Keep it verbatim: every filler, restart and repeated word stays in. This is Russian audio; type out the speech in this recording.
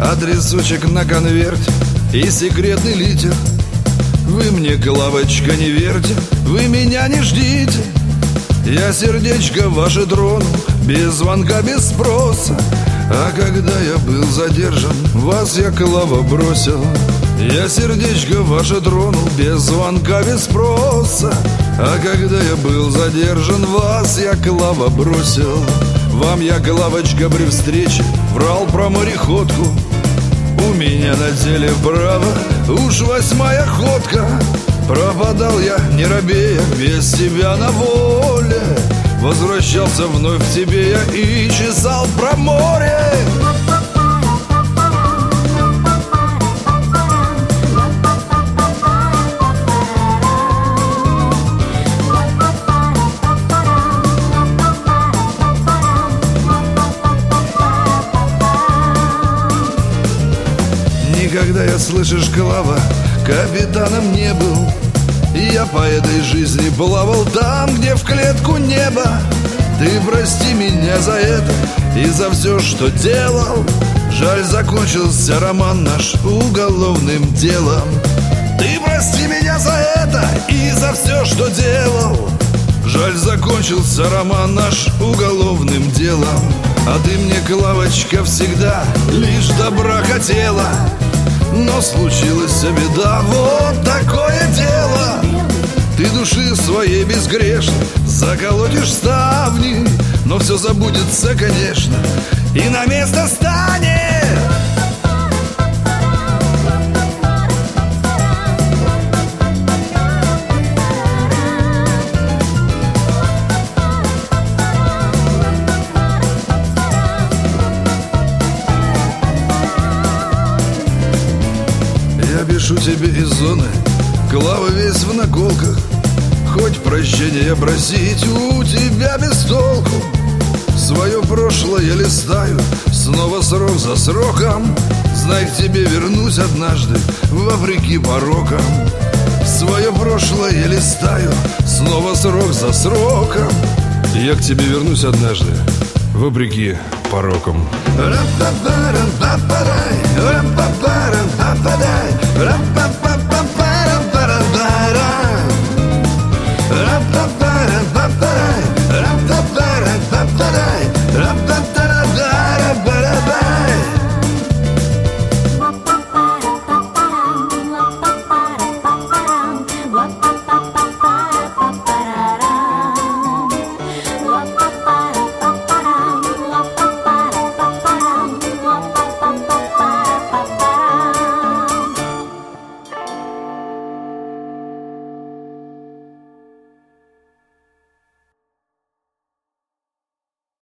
адресочек на конверте и секретный литер. Вы мне, головочка, не верьте, вы меня не ждите. Я сердечко ваше трону, без звонка, без спроса. А когда я был задержан, вас я, Клава, бросил. Я сердечко ваше тронул, без звонка, без спроса. А когда я был задержан, вас я, Клава, бросил. Вам я, Клавочка, при встрече врал про мореходку. У меня на деле право уж восьмая ходка. Пропадал я, не робея, без тебя на воле. Возвращался вновь к тебе я и чесал про море. Никогда я, слышишь, Клава, капитаном не был. И я по этой жизни плавал там, где в клетку небо. Ты прости меня за это и за все, что делал. Жаль, закончился роман наш уголовным делом. Ты прости меня за это и за все, что делал. Жаль, закончился роман наш уголовным делом. А ты мне, Клавочка, всегда лишь добра хотела. Но случилась беда, вот такое дело. Ты души своей безгрешной заколотишь ставни, но все забудется, конечно, и на место станет. Я пишу тебе из зоны, Клава, весь в наколках. Хоть прощения просить у тебя без толку. Свое прошлое я листаю, снова срок за сроком. Знай, к тебе вернусь однажды, вопреки порокам. Свое прошлое я листаю, снова срок за сроком. Я к тебе вернусь однажды, вопреки порокам. Ра-па-па-ра-па-па-дай, ра-па-па-ра-па-па-дай, ра-па-па-па-па.